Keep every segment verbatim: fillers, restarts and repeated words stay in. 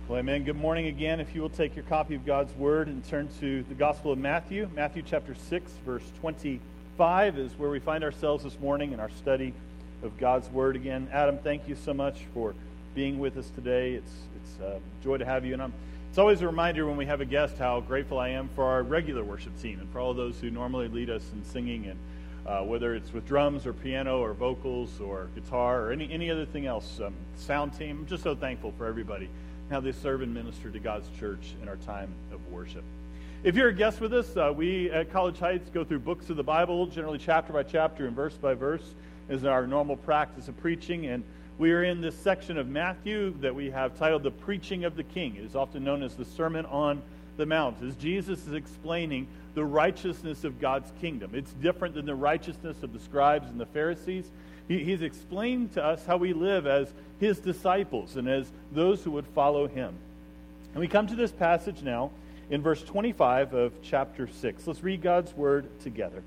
Well, amen. Good morning again. If you will take your copy of God's Word and turn to the Gospel of Matthew. Matthew chapter six, verse twenty-five is where we find ourselves this morning in our study of God's Word again. Adam, thank you so much for being with us today. It's it's a joy to have you. And I'm, it's always a reminder when we have a guest how grateful I am for our regular worship team and for all those who normally lead us in singing, and uh, whether it's with drums or piano or vocals or guitar or any, any other thing else, um, sound team. I'm just so thankful for everybody, how they serve and minister to God's church in our time of worship. If you're a guest with us, uh, we at College Heights go through books of the Bible, generally chapter by chapter and verse by verse, is our normal practice of preaching. And we are in this section of Matthew that we have titled The Preaching of the King. It is often known as the Sermon on the Mount, as Jesus is explaining the righteousness of God's kingdom. It's different than the righteousness of the scribes and the Pharisees. He, he's explained to us how we live as his disciples and as those who would follow him. And we come to this passage now in verse twenty-five of chapter six. Let's read God's word together.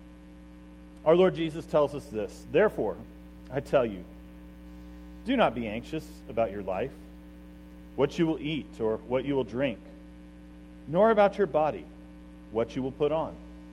Our Lord Jesus tells us this: "Therefore, I tell you, do not be anxious about your life, what you will eat or what you will drink, nor about your body, what you will put on.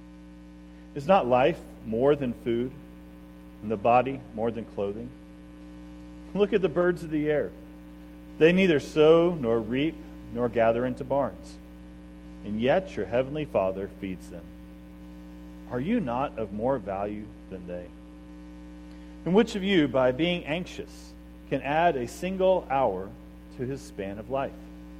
Is not life more than food, and the body more than clothing? Look at the birds of the air. They neither sow nor reap nor gather into barns, and yet your heavenly Father feeds them. Are you not of more value than they? And which of you, by being anxious, can add a single hour to his span of life?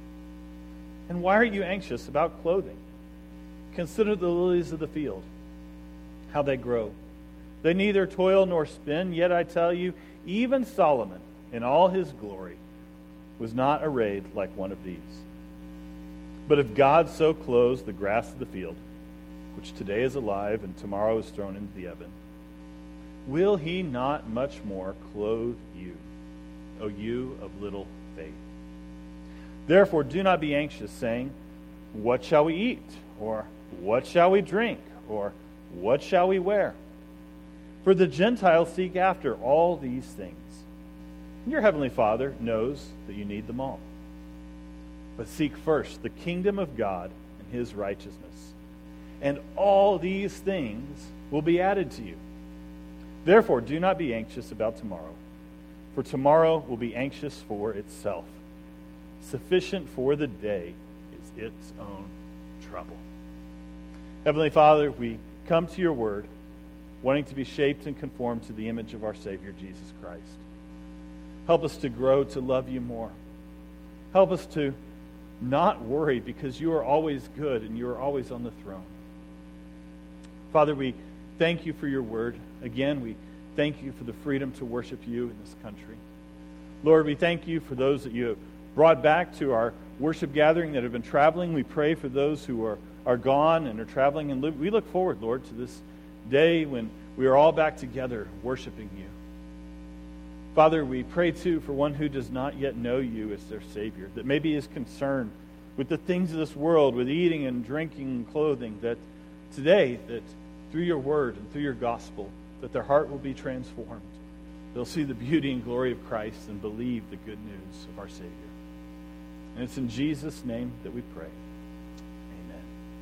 And why are you anxious about clothing? Consider the lilies of the field, how they grow. They neither toil nor spin, yet I tell you, even Solomon, in all his glory, was not arrayed like one of these. But if God so clothes the grass of the field, which today is alive and tomorrow is thrown into the oven, will he not much more clothe you, O you of little faith? Therefore do not be anxious, saying, what shall we eat? Or what shall we drink? Or what shall we wear? For the Gentiles seek after all these things. Your heavenly Father knows that you need them all. But seek first the kingdom of God and his righteousness, and all these things will be added to you. Therefore, do not be anxious about tomorrow, for tomorrow will be anxious for itself. Sufficient for the day is its own trouble." Heavenly Father, we come to your word, wanting to be shaped and conformed to the image of our Savior, Jesus Christ. Help us to grow to love you more. Help us to not worry, because you are always good and you are always on the throne. Father, we thank you for your word. Again, we thank you for the freedom to worship you in this country. Lord, we thank you for those that you have brought back to our worship gathering that have been traveling. We pray for those who are, are gone and are traveling. And we look forward, Lord, to this day when we are all back together worshiping you. Father, we pray too for one who does not yet know you as their Savior, that maybe is concerned with the things of this world, with eating and drinking and clothing, that today, that through your word and through your gospel, that their heart will be transformed. They'll see the beauty and glory of Christ and believe the good news of our Savior. And it's in Jesus' name that we pray. Amen.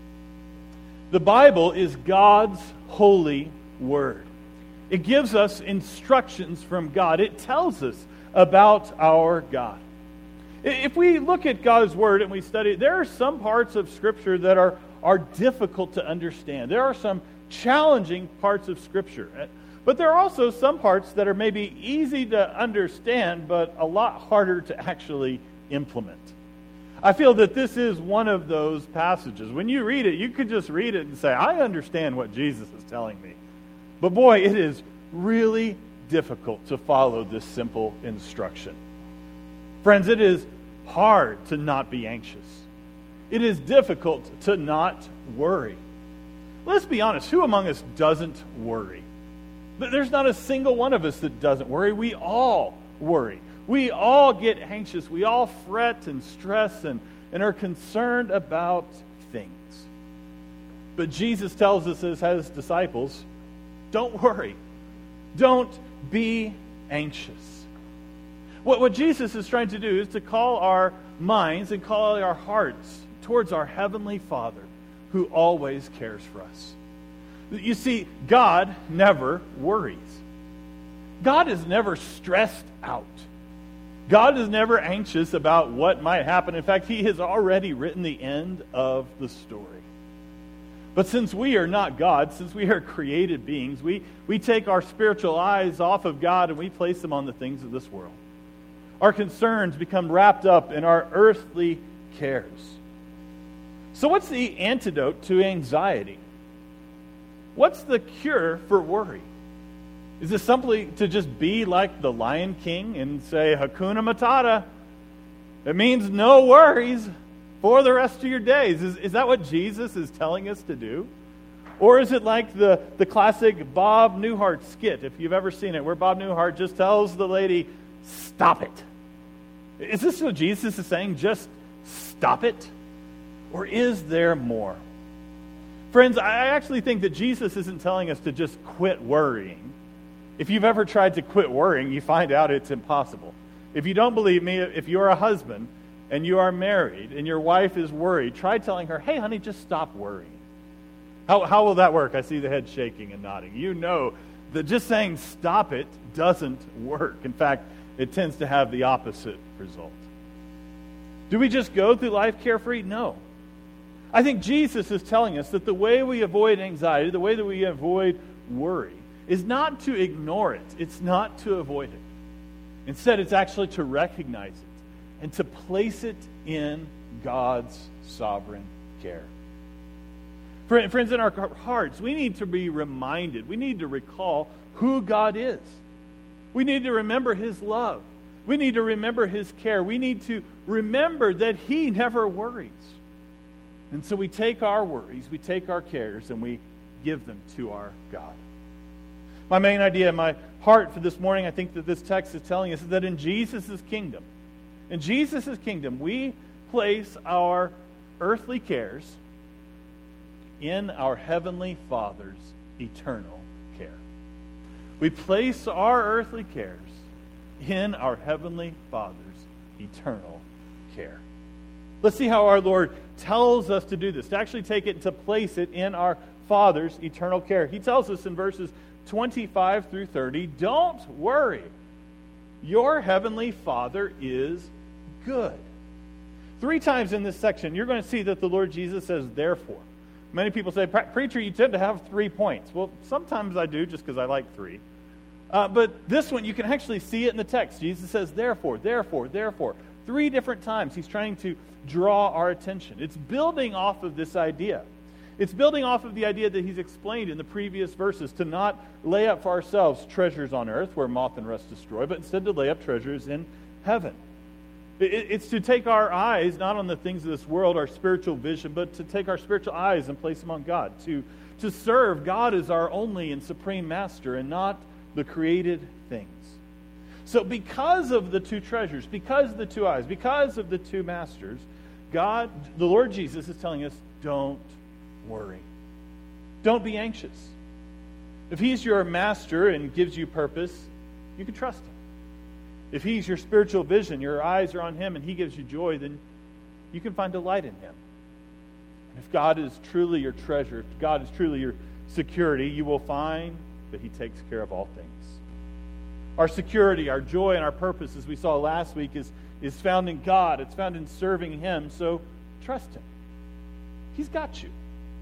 The Bible is God's holy word. It gives us instructions from God. It tells us about our God. If we look at God's word and we study it, there are some parts of Scripture that are, are difficult to understand. There are some challenging parts of Scripture. But there are also some parts that are maybe easy to understand, but a lot harder to actually implement. I feel that this is one of those passages. When you read it, you could just read it and say, I understand what Jesus is telling me. But boy, it is really difficult to follow this simple instruction. Friends, it is hard to not be anxious. It is difficult to not worry. Let's be honest, who among us doesn't worry? There's not a single one of us that doesn't worry. We all worry. We all get anxious. We all fret and stress and, and are concerned about things. But Jesus tells us as his disciples, don't worry. Don't be anxious. What, what Jesus is trying to do is to call our minds and call our hearts towards our Heavenly Father who always cares for us. You see, God never worries. God is never stressed out. God is never anxious about what might happen. In fact, He has already written the end of the story. But since we are not God, since we are created beings, we, we take our spiritual eyes off of God and we place them on the things of this world. Our concerns become wrapped up in our earthly cares. So what's the antidote to anxiety? What's the cure for worry? Is it simply to just be like the Lion King and say, Hakuna Matata? It means no worries for the rest of your days. Is, is that what Jesus is telling us to do? Or is it like the, the classic Bob Newhart skit, if you've ever seen it, where Bob Newhart just tells the lady, stop it. Is this what Jesus is saying? Just stop it? Or is there more? Friends, I actually think that Jesus isn't telling us to just quit worrying. If you've ever tried to quit worrying, you find out it's impossible. If you don't believe me, if you're a husband and you are married and your wife is worried, try telling her, hey, honey, just stop worrying. How, how will that work? I see the head shaking and nodding. You know that just saying stop it doesn't work. In fact, it tends to have the opposite result. Do we just go through life carefree? No. I think Jesus is telling us that the way we avoid anxiety, the way that we avoid worry, is not to ignore it. It's not to avoid it. Instead, it's actually to recognize it and to place it in God's sovereign care. Friends, in our hearts, we need to be reminded, we need to recall who God is. We need to remember His love. We need to remember His care. We need to remember that He never worries. And so we take our worries, we take our cares, and we give them to our God. My main idea, my heart for this morning, I think that this text is telling us, is that in Jesus' kingdom, in Jesus' kingdom, we place our earthly cares in our Heavenly Father's eternal care. We place our earthly cares in our Heavenly Father's eternal care. Let's see how our Lord tells us to do this, to actually take it and to place it in our Father's eternal care. He tells us in verses twenty-five through thirty, don't worry. Your Heavenly Father is good. Three times in this section, you're going to see that the Lord Jesus says, therefore. Many people say, preacher, you tend to have three points. Well, sometimes I do just because I like three. Uh, but this one, you can actually see it in the text. Jesus says, therefore, therefore, therefore. Three different times he's trying to draw our attention. It's building off of this idea. It's building off of the idea that he's explained in the previous verses, to not lay up for ourselves treasures on earth where moth and rust destroy, but instead to lay up treasures in heaven. It's to take our eyes not on the things of this world, our spiritual vision, but to take our spiritual eyes and place them on God. To, to serve God as our only and supreme master and not the created things. So because of the two treasures, because of the two eyes, because of the two masters, God, the Lord Jesus is telling us, don't worry. Don't be anxious. If He's your master and gives you purpose, you can trust Him. If He's your spiritual vision, your eyes are on Him, and He gives you joy, then you can find delight in Him. And if God is truly your treasure, if God is truly your security, you will find that He takes care of all things. Our security, our joy, and our purpose, as we saw last week, is, is found in God. It's found in serving Him, so trust Him. He's got you.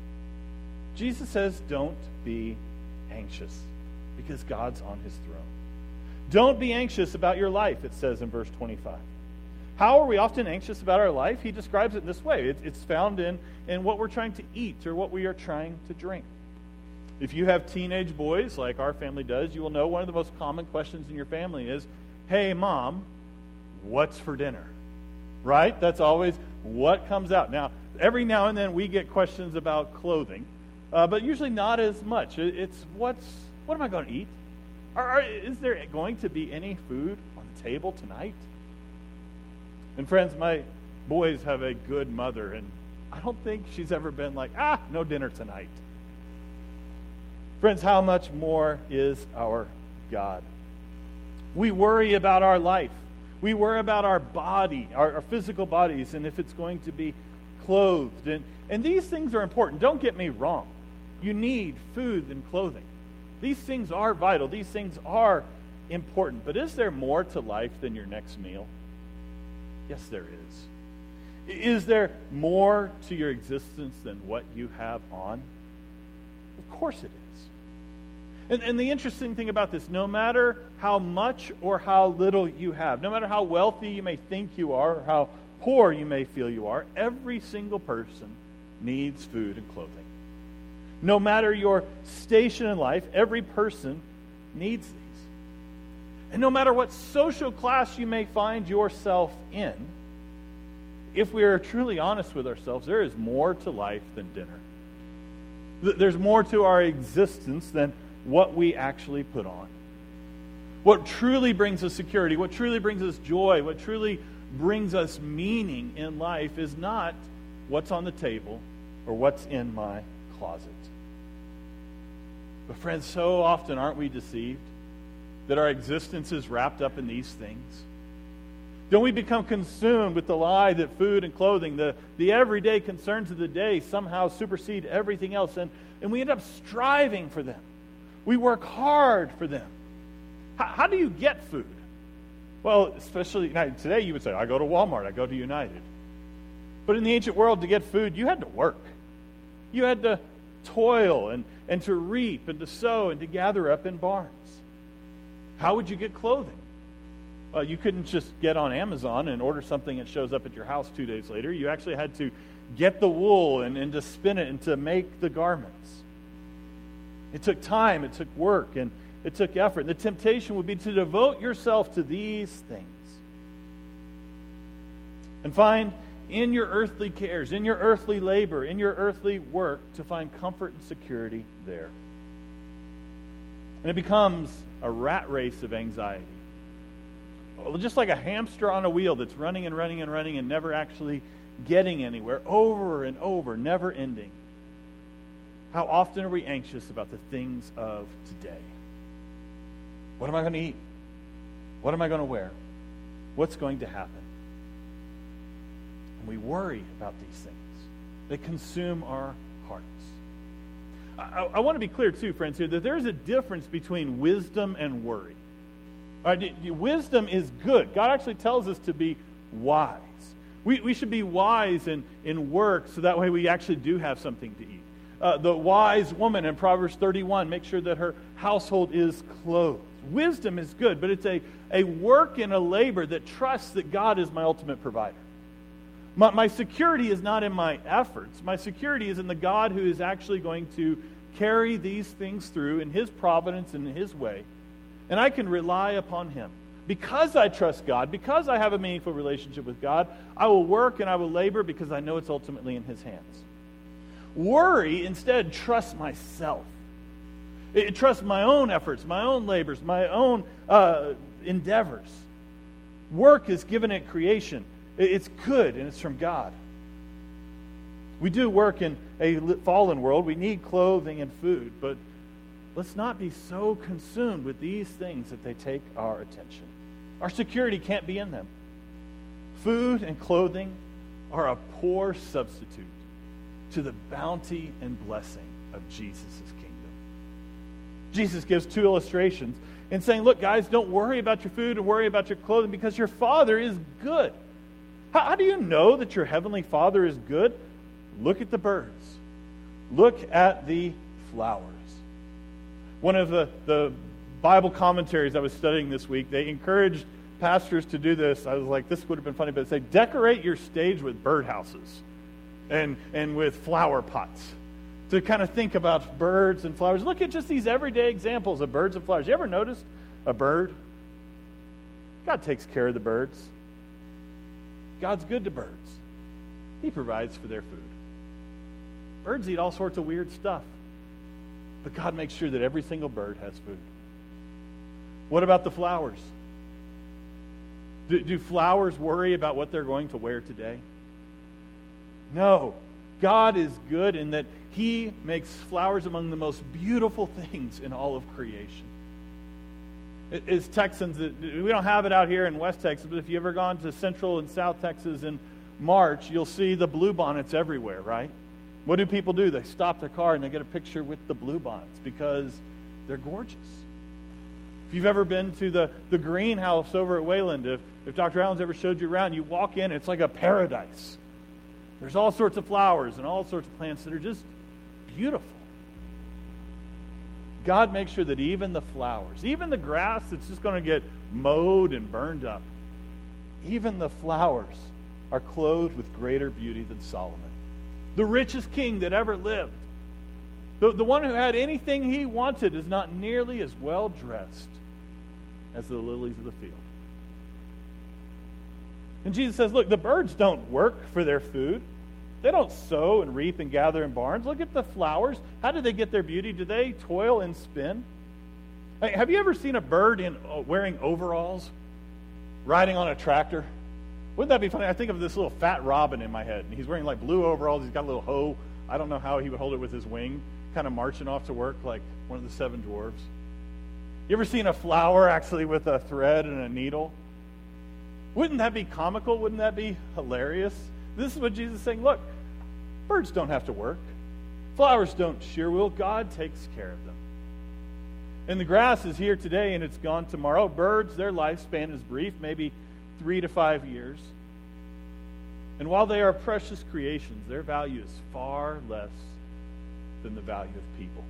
Jesus says, don't be anxious, because God's on His throne. Don't be anxious about your life, it says in verse twenty-five. How are we often anxious about our life? He describes it this way. It, it's found in, in what we're trying to eat or what we are trying to drink. If you have teenage boys, like our family does, you will know one of the most common questions in your family is, hey, Mom, what's for dinner? Right? That's always what comes out. Now, every now and then we get questions about clothing, uh, but usually not as much. It's what's what am I going to eat? Are, are, is there going to be any food on the table tonight? And friends, my boys have a good mother, and I don't think she's ever been like, ah, no dinner tonight. Friends, how much more is our God? We worry about our life. We worry about our body, our, our physical bodies, and if it's going to be clothed. And, and these things are important. Don't get me wrong. You need food and clothing. These things are vital. These things are important. But is there more to life than your next meal? Yes, there is. Is there more to your existence than what you have on? Of course it is. And, and the interesting thing about this, no matter how much or how little you have, no matter how wealthy you may think you are, or how poor you may feel you are, every single person needs food and clothing. No matter your station in life, every person needs these. And no matter what social class you may find yourself in, if we are truly honest with ourselves, there is more to life than dinner. There's more to our existence than what we actually put on. What truly brings us security, what truly brings us joy, what truly brings us meaning in life is not what's on the table or what's in my closet. But friends, so often aren't we deceived that our existence is wrapped up in these things? Don't we become consumed with the lie that food and clothing, the, the everyday concerns of the day, somehow supersede everything else, and, and we end up striving for them. We work hard for them. How, how do you get food? Well, especially today you would say, I go to Walmart, I go to United. But in the ancient world, to get food, you had to work. You had to toil and, and to reap and to sow and to gather up in barns. How would you get clothing? Well, you couldn't just get on Amazon and order something that shows up at your house two days later. You actually had to get the wool and, and to spin it and to make the garments. It took time, it took work, and it took effort. And the temptation would be to devote yourself to these things. And find in your earthly cares, in your earthly labor, in your earthly work, to find comfort and security there. And it becomes a rat race of anxiety. Just like a hamster on a wheel that's running and running and running and never actually getting anywhere, over and over, never ending. How often are we anxious about the things of today? What am I going to eat? What am I going to wear? What's going to happen? And we worry about these things. They consume our hearts. I, I want to be clear too, friends, here, that there's a difference between wisdom and worry. All right, wisdom is good. God actually tells us to be wise. We, we should be wise in, in work so that way we actually do have something to eat. Uh, the wise woman in Proverbs thirty-one makes sure that her household is clothed. Wisdom is good, but it's a, a work and a labor that trusts that God is my ultimate provider. My, my security is not in my efforts. My security is in the God who is actually going to carry these things through in His providence and in His way. And I can rely upon Him. Because I trust God, because I have a meaningful relationship with God, I will work and I will labor because I know it's ultimately in His hands. Worry instead trusts myself. It trusts my own efforts, my own labors, my own uh, endeavors. Work is given at creation. It's good and it's from God. We do work in a fallen world. We need clothing and food, but let's not be so consumed with these things that they take our attention. Our security can't be in them. Food and clothing are a poor substitute to the bounty and blessing of Jesus' kingdom. Jesus gives two illustrations in saying, look, guys, don't worry about your food and worry about your clothing because your Father is good. How, how do you know that your heavenly Father is good? Look at the birds. Look at the flowers. One of the, the Bible commentaries I was studying this week, they encouraged pastors to do this. I was like, this would have been funny, but they say, decorate your stage with birdhouses and, and with flower pots to kind of think about birds and flowers. Look at just these everyday examples of birds and flowers. You ever noticed a bird? God takes care of the birds. God's good to birds. He provides for their food. Birds eat all sorts of weird stuff. But God makes sure that every single bird has food. What about the flowers? Do, do flowers worry about what they're going to wear today? No. God is good in that He makes flowers among the most beautiful things in all of creation. As Texans, we don't have it out here in West Texas, but if you've ever gone to Central and South Texas in March, you'll see the bluebonnets everywhere, right? What do people do? They stop their car and they get a picture with the bluebonnets because they're gorgeous. If you've ever been to the, the greenhouse over at Wayland, if, if Doctor Allen's ever showed you around, you walk in, it's like a paradise. There's all sorts of flowers and all sorts of plants that are just beautiful. God makes sure that even the flowers, even the grass that's just going to get mowed and burned up, even the flowers are clothed with greater beauty than Solomon, the richest king that ever lived. The, the one who had anything he wanted is not nearly as well dressed as the lilies of the field. And Jesus says, look, the birds don't work for their food. They don't sow and reap and gather in barns. Look at the flowers. How do they get their beauty? Do they toil and spin? Hey, have you ever seen a bird in uh, wearing overalls, riding on a tractor? Wouldn't that be funny? I think of this little fat robin in my head. And he's wearing like blue overalls. He's got a little hoe. I don't know how he would hold it with his wing, kind of marching off to work like one of the seven dwarves. You ever seen a flower actually with a thread and a needle? Wouldn't that be comical? Wouldn't that be hilarious? This is what Jesus is saying. Look, birds don't have to work. Flowers don't shear wool. God takes care of them. And the grass is here today and it's gone tomorrow. Birds, their lifespan is brief, maybe three to five years. And while they are precious creations, their value is far less than the value of people.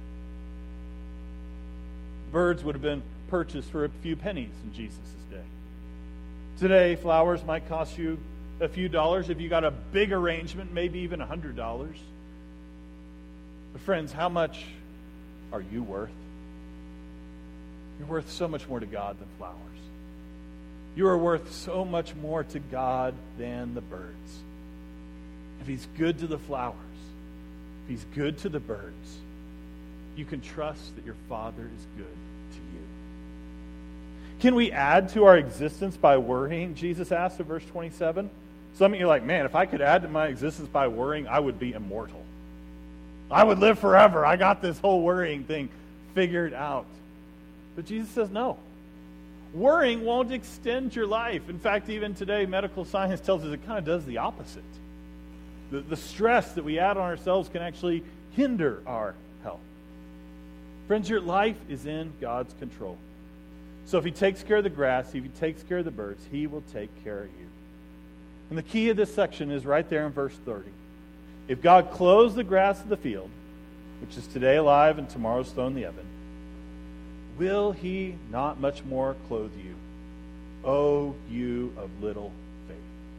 Birds would have been purchased for a few pennies in Jesus' day. Today, flowers might cost you a few dollars. If you got a big arrangement, maybe even a hundred dollars. But friends, how much are you worth? You're worth so much more to God than flowers. You are worth so much more to God than the birds. If He's good to the flowers, if He's good to the birds, you can trust that your Father is good to you. Can we add to our existence by worrying? Jesus asked in verse twenty-seven. Some of you are like, man, if I could add to my existence by worrying, I would be immortal. I would live forever. I got this whole worrying thing figured out. But Jesus says no. Worrying won't extend your life. In fact, even today, medical science tells us it kind of does the opposite. The, the stress that we add on ourselves can actually hinder our health. Friends, your life is in God's control. So if He takes care of the grass, if He takes care of the birds, He will take care of you. And the key of this section is right there in verse thirty. If God clothes the grass of the field, which is today alive and tomorrow thrown in the oven, will He not much more clothe you, O you of little faith?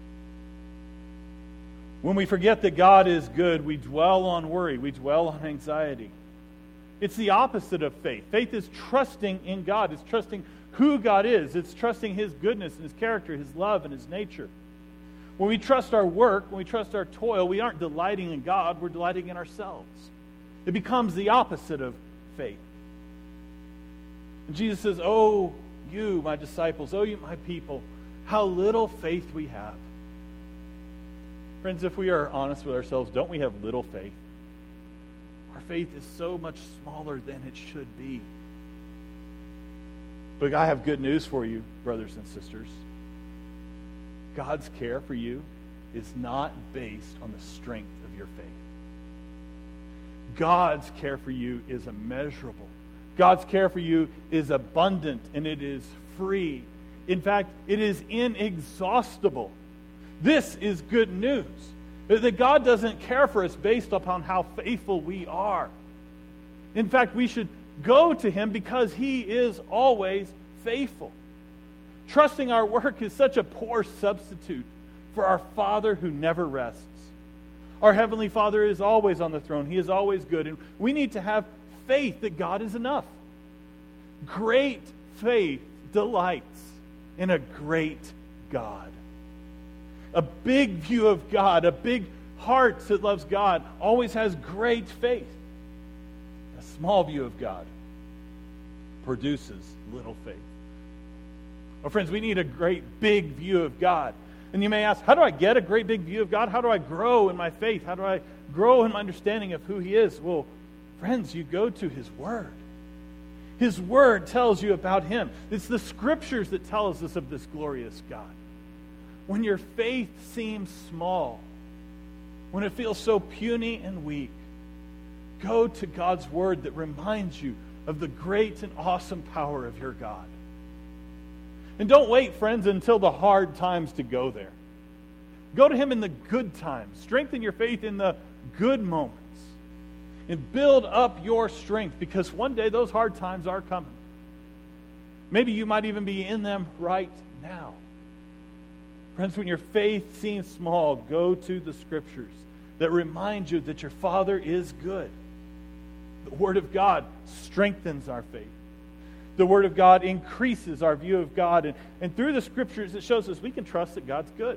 When we forget that God is good, we dwell on worry, we dwell on anxiety. It's the opposite of faith. Faith is trusting in God. It's trusting who God is. It's trusting His goodness and His character, His love and His nature. When we trust our work, when we trust our toil, we aren't delighting in God, we're delighting in ourselves. It becomes the opposite of faith. And Jesus says, oh, you, my disciples, oh, you, my people, how little faith we have. Friends, if we are honest with ourselves, don't we have little faith? Our faith is so much smaller than it should be. But I have good news for you, brothers and sisters. God's care for you is not based on the strength of your faith. God's care for you is immeasurable. God's care for you is abundant and it is free. In fact, it is inexhaustible. This is good news. That God doesn't care for us based upon how faithful we are. In fact, we should go to Him because He is always faithful. Trusting our work is such a poor substitute for our Father who never rests. Our Heavenly Father is always on the throne. He is always good. And we need to have faith that God is enough. Great faith delights in a great God. A big view of God, a big heart that loves God, always has great faith. A small view of God produces little faith. Well, friends, we need a great big view of God. And you may ask, how do I get a great big view of God? How do I grow in my faith? How do I grow in my understanding of who He is? Well, friends, you go to His Word. His Word tells you about Him. It's the Scriptures that tell us of this glorious God. When your faith seems small, when it feels so puny and weak, go to God's Word that reminds you of the great and awesome power of your God. And don't wait, friends, until the hard times to go there. Go to Him in the good times. Strengthen your faith in the good moments. And build up your strength, because one day those hard times are coming. Maybe you might even be in them right now. Friends, when your faith seems small, go to the Scriptures that remind you that your Father is good. The Word of God strengthens our faith. The Word of God increases our view of God. And, and through the Scriptures, it shows us we can trust that God's good.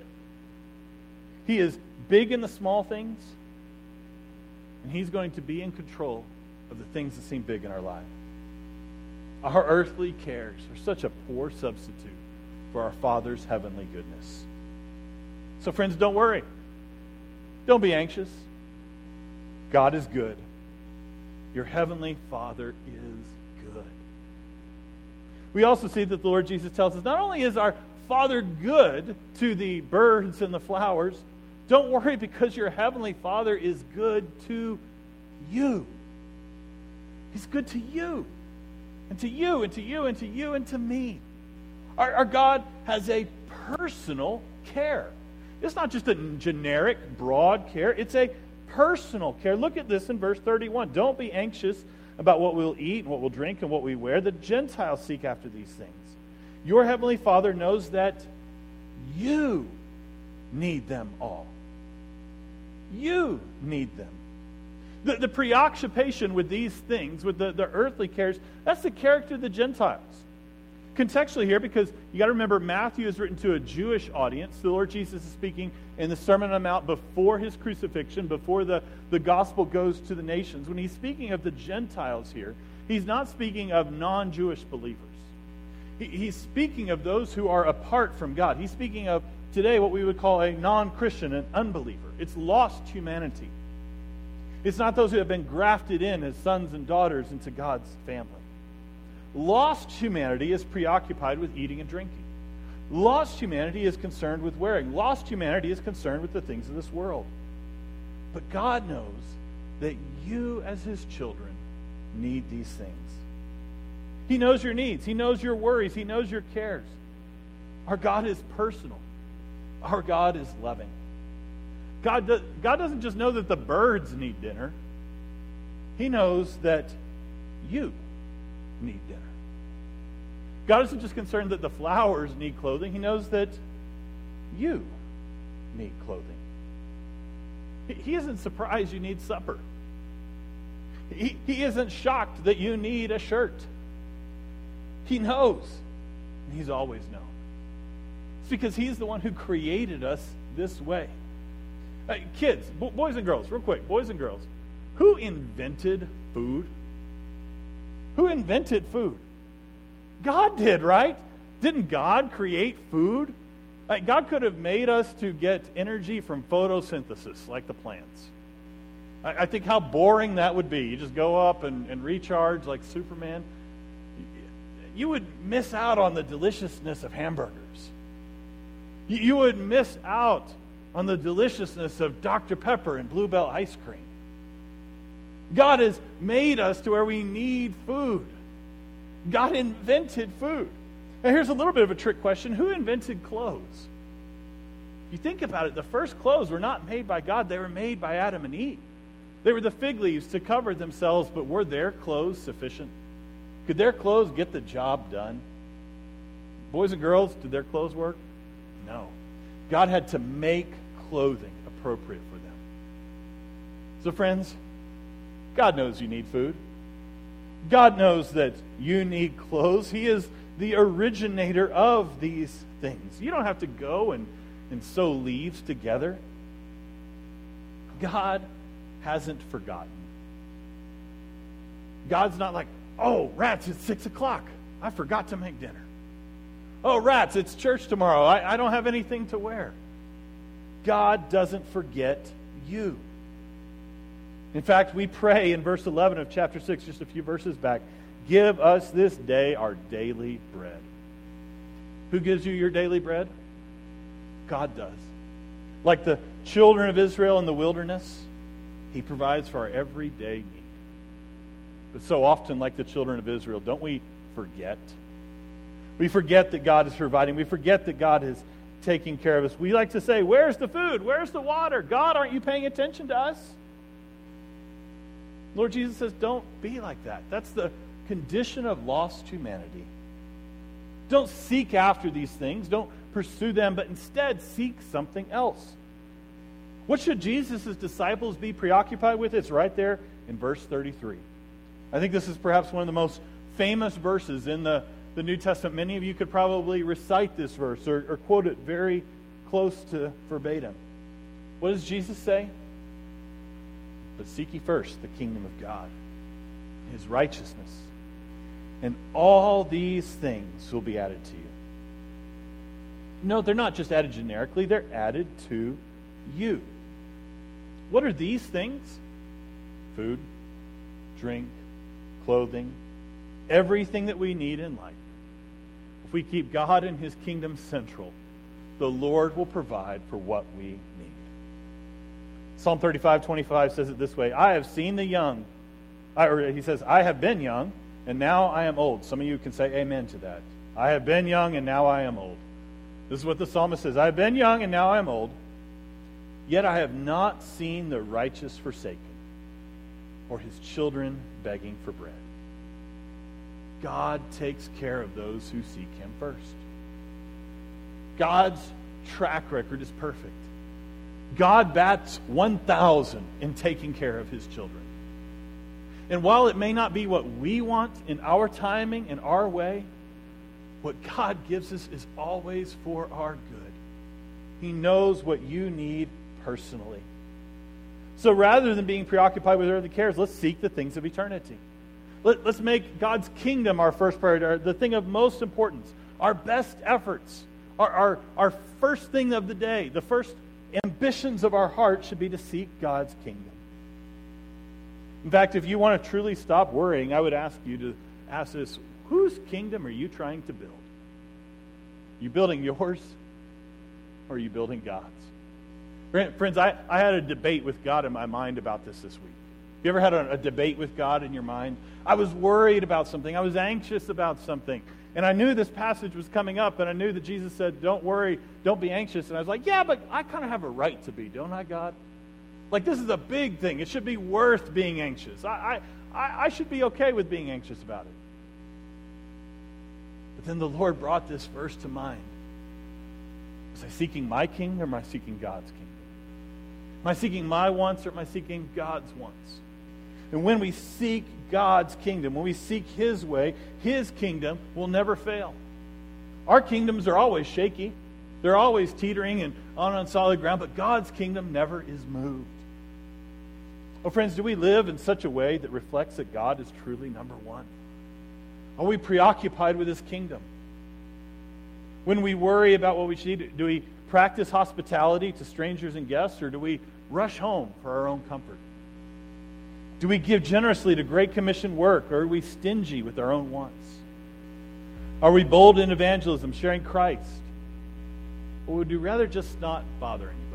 He is big in the small things, and He's going to be in control of the things that seem big in our life. Our earthly cares are such a poor substitute for our Father's heavenly goodness. So friends, don't worry. Don't be anxious. God is good. Your heavenly Father is good. We also see that the Lord Jesus tells us not only is our Father good to the birds and the flowers, don't worry, because your heavenly Father is good to you. He's good to you. And to you, and to you, and to you, and to me. Our, our God has a personal care. It's not just a generic, broad care. It's a personal care. Look at this in verse thirty-one. Don't be anxious about what we'll eat, and what we'll drink, and what we wear. The Gentiles seek after these things. Your heavenly Father knows that you need them all. You need them. The, the preoccupation with these things, with the, the earthly cares, that's the character of the Gentiles. Contextually here, because you got to remember, Matthew is written to a Jewish audience. The Lord Jesus is speaking in the Sermon on the Mount before His crucifixion, before the, the gospel goes to the nations. When He's speaking of the Gentiles here, He's not speaking of non-Jewish believers. He, he's speaking of those who are apart from God. He's speaking of today what we would call a non-Christian, an unbeliever. It's lost humanity. It's not those who have been grafted in as sons and daughters into God's family. Lost humanity is preoccupied with eating and drinking. Lost humanity is concerned with wearing. Lost humanity is concerned with the things of this world. But God knows that you as His children need these things. He knows your needs. He knows your worries. He knows your cares. Our God is personal. Our God is loving. God, does, God doesn't just know that the birds need dinner. He knows that you need dinner. God isn't just concerned that the flowers need clothing. He knows that you need clothing. He isn't surprised you need supper. He, he isn't shocked that you need a shirt. He knows, and He's always known. It's because He's the one who created us this way. Uh, kids, bo- boys and girls, real quick, boys and girls, who invented food? Who invented food? God did, right? Didn't God create food? Like, God could have made us to get energy from photosynthesis, like the plants. I, I think how boring that would be. You just go up and, and recharge like Superman. You would miss out on the deliciousness of hamburgers. You, you would miss out on the deliciousness of Doctor Pepper and Bluebell ice cream. God has made us to where we need food. God invented food. Now here's a little bit of a trick question. Who invented clothes? If you think about it, the first clothes were not made by God. They were made by Adam and Eve. They were the fig leaves to cover themselves, but were their clothes sufficient? Could their clothes get the job done? Boys and girls, did their clothes work? No. God had to make clothing appropriate for them. So friends, God knows you need food. God knows that you need clothes. He is the originator of these things. You don't have to go and, and sew leaves together. God hasn't forgotten. God's not like, oh, rats, it's six o'clock. I forgot to make dinner. Oh, rats, it's church tomorrow. I, I don't have anything to wear. God doesn't forget you. In fact, we pray in verse eleven of chapter six, just a few verses back, Give us this day our daily bread. Who gives you your daily bread? God does. Like the children of Israel in the wilderness, He provides for our everyday need. But so often, like the children of Israel, don't we forget? We forget that God is providing. We forget that God is taking care of us. We like to say, where's the food? Where's the water? God, aren't you paying attention to us? Lord Jesus says, don't be like that. That's the condition of lost humanity. Don't seek after these things. Don't pursue them, but instead seek something else. What should Jesus' disciples be preoccupied with? It's right there in verse thirty-three. I think this is perhaps one of the most famous verses in the, the New Testament. Many of you could probably recite this verse or, or quote it very close to verbatim. What does Jesus say? But seek ye first the kingdom of God, His righteousness, and all these things will be added to you. No, they're not just added generically, they're added to you. What are these things? Food, drink, clothing, everything that we need in life. If we keep God and His kingdom central, the Lord will provide for what we need. Psalm thirty-five twenty-five says it this way, I have seen the young, I, or he says, I have been young, and now I am old. Some of you can say amen to that. I have been young, and now I am old. This is what the psalmist says, I have been young, and now I am old, yet I have not seen the righteous forsaken, or his children begging for bread. God takes care of those who seek Him first. God's track record is perfect. God bats one thousand in taking care of His children. And while it may not be what we want in our timing and our way, what God gives us is always for our good. He knows what you need personally. So rather than being preoccupied with earthly cares, let's seek the things of eternity. Let, let's make God's kingdom our first priority, our, the thing of most importance, our best efforts, our, our, our first thing of the day, the first ambitions of our heart should be to seek God's kingdom. In fact, if you want to truly stop worrying, I would ask you to ask this, whose kingdom are you trying to build? Are you building yours, or are you building God's? Friends, I, I had a debate with God in my mind about this this week. You ever had a, a debate with God in your mind? I was worried about something. I was anxious about something. And I knew this passage was coming up, and I knew that Jesus said, don't worry, don't be anxious. And I was like, yeah, but I kind of have a right to be, don't I, God? Like, this is a big thing. It should be worth being anxious. I, I, I should be okay with being anxious about it. But then the Lord brought this verse to mind. Was I seeking my kingdom, or am I seeking God's kingdom? Am I seeking my wants, or am I seeking God's wants? And when we seek God's kingdom, when we seek His way, His kingdom will never fail. Our kingdoms are always shaky. They're always teetering and on on solid ground, but God's kingdom never is moved. Oh, friends, do we live in such a way that reflects that God is truly number one? Are we preoccupied with His kingdom? When we worry about what we should eat, do we practice hospitality to strangers and guests, or do we rush home for our own comfort? Do we give generously to Great Commission work, or are we stingy with our own wants? Are we bold in evangelism, sharing Christ? Or would we rather just not bother anybody?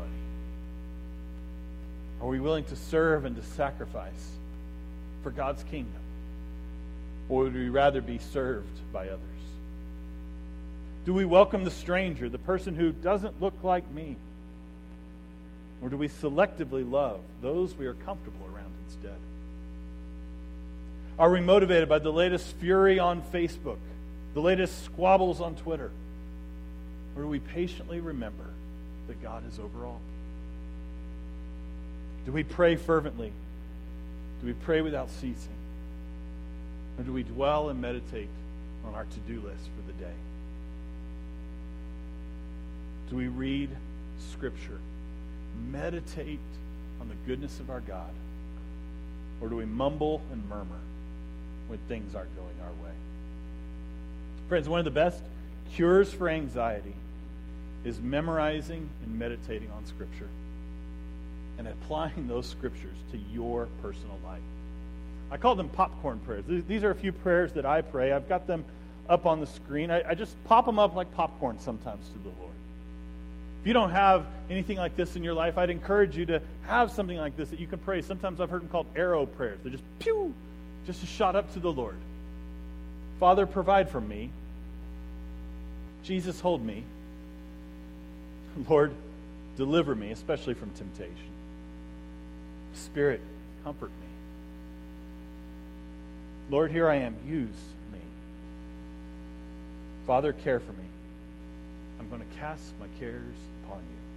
Are we willing to serve and to sacrifice for God's kingdom? Or would we rather be served by others? Do we welcome the stranger, the person who doesn't look like me? Or do we selectively love those we are comfortable around instead? Are we motivated by the latest fury on Facebook, the latest squabbles on Twitter? Or do we patiently remember that God is over all? Do we pray fervently? Do we pray without ceasing? Or do we dwell and meditate on our to-do list for the day? Do we read Scripture, meditate on the goodness of our God? Or do we mumble and murmur when things aren't going our way? Friends, one of the best cures for anxiety is memorizing and meditating on Scripture and applying those Scriptures to your personal life. I call them popcorn prayers. These are a few prayers that I pray. I've got them up on the screen. I, I just pop them up like popcorn sometimes to the Lord. If you don't have anything like this in your life, I'd encourage you to have something like this that you can pray. Sometimes I've heard them called arrow prayers. They're just pew, just a shot up to the Lord. Father, provide for me. Jesus, hold me. Lord, deliver me, especially from temptation. Spirit, comfort me. Lord, here I am. Use me. Father, care for me. I'm going to cast my cares upon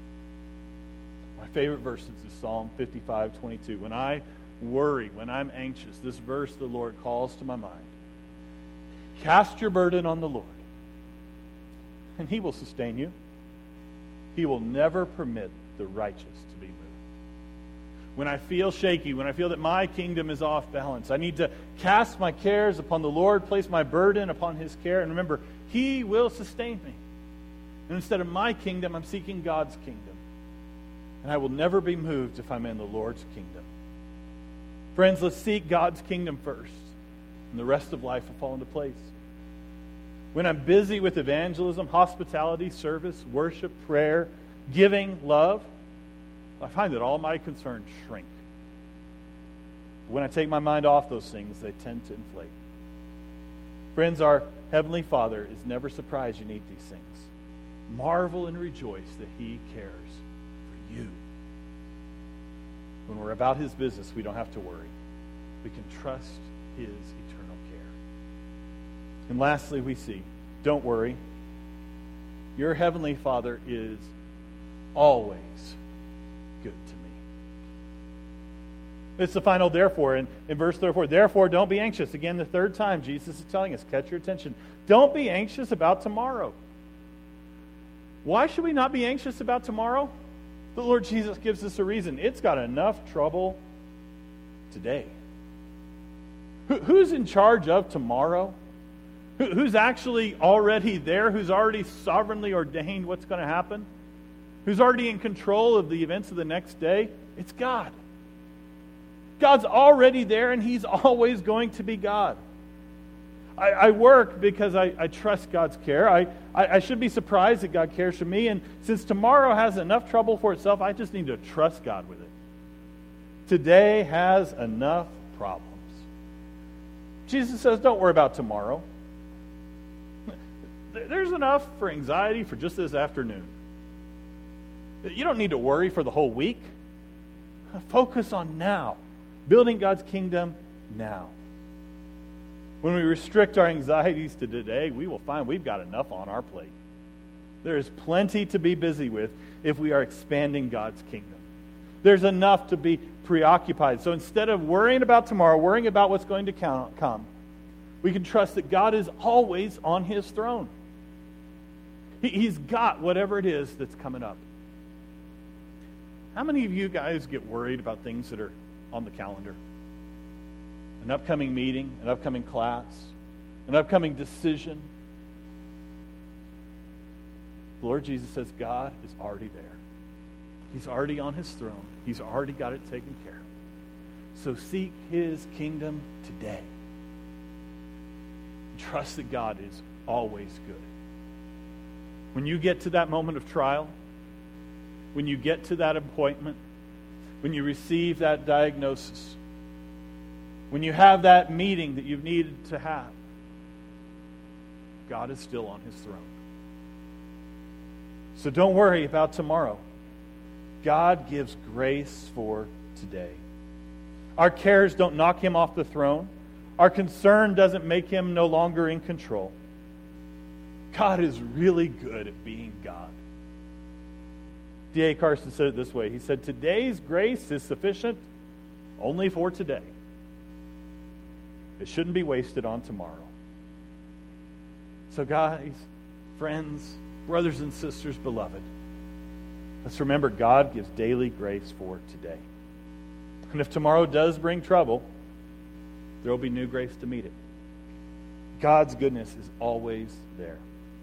you. My favorite verses is Psalm fifty-five twenty-two. When I worry, when I'm anxious, this verse the Lord calls to my mind. Cast your burden on the Lord, and He will sustain you. He will never permit the righteous to be moved. When I feel shaky, when I feel that my kingdom is off balance, I need to cast my cares upon the Lord, place my burden upon His care, and remember, He will sustain me. And instead of my kingdom, I'm seeking God's kingdom. And I will never be moved if I'm in the Lord's kingdom. Friends, let's seek God's kingdom first, and the rest of life will fall into place. When I'm busy with evangelism, hospitality, service, worship, prayer, giving, love, I find that all my concerns shrink. When I take my mind off those things, they tend to inflate. Friends, our Heavenly Father is never surprised you need these things. Marvel and rejoice that He cares for you. When we're about His business, we don't have to worry. We can trust His eternal care. And lastly, we see, don't worry. Your Heavenly Father is always good to me. It's the final therefore in, in verse thirty-four. Therefore, don't be anxious. Again, the third time Jesus is telling us, catch your attention. Don't be anxious about tomorrow. Why should we not be anxious about tomorrow? The Lord Jesus gives us a reason. It's got enough trouble today. Who, who's in charge of tomorrow? Who, who's actually already there? Who's already sovereignly ordained what's going to happen? Who's already in control of the events of the next day? It's God. God's already there, and He's always going to be God. I, I work because I, I trust God's care. I, I, I should be surprised that God cares for me, and since tomorrow has enough trouble for itself, I just need to trust God with it. Today has enough problems. Jesus says, don't worry about tomorrow. There's enough for anxiety for just this afternoon. You don't need to worry for the whole week. Focus on now. Building God's kingdom now. When we restrict our anxieties to today, we will find we've got enough on our plate. There is plenty to be busy with if we are expanding God's kingdom. There's enough to be preoccupied. So instead of worrying about tomorrow, worrying about what's going to come, we can trust that God is always on His throne. He's got whatever it is that's coming up. How many of you guys get worried about things that are on the calendar? An upcoming meeting, an upcoming class, an upcoming decision. The Lord Jesus says God is already there. He's already on His throne. He's already got it taken care of. So seek His kingdom today. Trust that God is always good. When you get to that moment of trial, when you get to that appointment, when you receive that diagnosis, when you have that meeting that you've needed to have, God is still on His throne. So don't worry about tomorrow. God gives grace for today. Our cares don't knock Him off the throne. Our concern doesn't make Him no longer in control. God is really good at being God. D A Carson said it this way. He said, today's grace is sufficient only for today. It shouldn't be wasted on tomorrow. So guys, friends, brothers and sisters, beloved, let's remember God gives daily grace for today. And if tomorrow does bring trouble, there will be new grace to meet it. God's goodness is always there.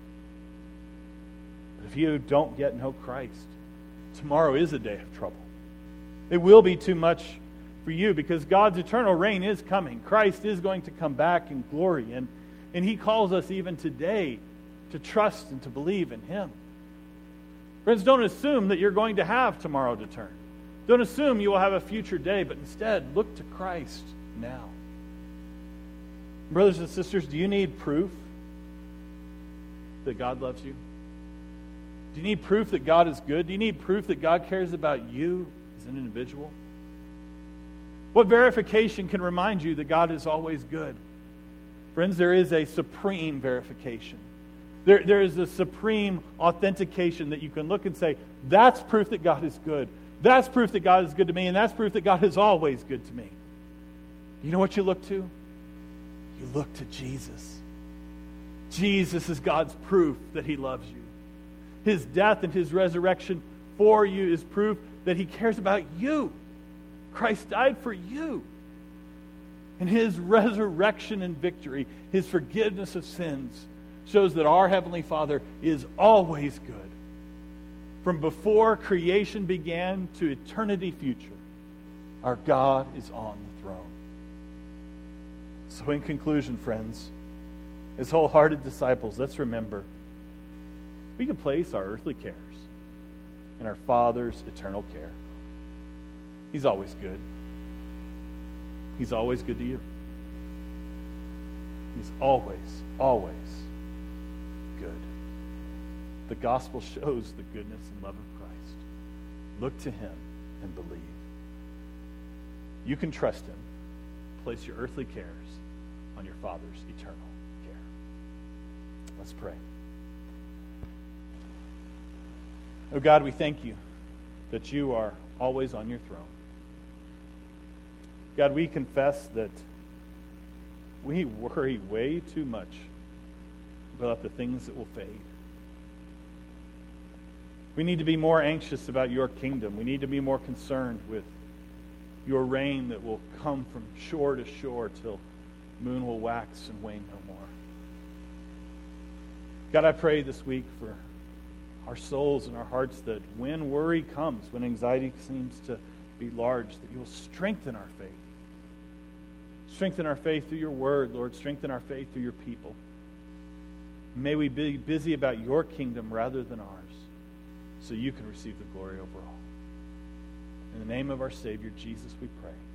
But if you don't yet know Christ, tomorrow is a day of trouble. It will be too much for you, because God's eternal reign is coming. Christ is going to come back in glory, and, and he calls us even today to trust and to believe in him. Friends, don't assume that you're going to have tomorrow to turn. Don't assume you will have a future day, but instead look to Christ now. Brothers and sisters, do you need proof that God loves you? Do you need proof that God is good? Do you need proof that God cares about you as an individual? What verification can remind you that God is always good? Friends, there is a supreme verification. There, there is a supreme authentication that you can look and say, that's proof that God is good. That's proof that God is good to me, and that's proof that God is always good to me. You know what you look to? You look to Jesus. Jesus is God's proof that he loves you. His death and his resurrection for you is proof that he cares about you. Christ died for you. And his resurrection and victory, his forgiveness of sins, shows that our Heavenly Father is always good. From before creation began to eternity future, our God is on the throne. So in conclusion, friends, as wholehearted disciples, let's remember we can place our earthly cares in our Father's eternal care. He's always good. He's always good to you. He's always, always good. The gospel shows the goodness and love of Christ. Look to him and believe. You can trust him. Place your earthly cares on your Father's eternal care. Let's pray. Oh God, we thank you that you are always on your throne. God, we confess that we worry way too much about the things that will fade. We need to be more anxious about your kingdom. We need to be more concerned with your reign that will come from shore to shore till moon will wax and wane no more. God, I pray this week for our souls and our hearts that when worry comes, when anxiety seems to be large, that you will strengthen our faith. Strengthen our faith through your word, Lord. Strengthen our faith through your people. May we be busy about your kingdom rather than ours, so you can receive the glory over all. In the name of our Savior, Jesus, we pray.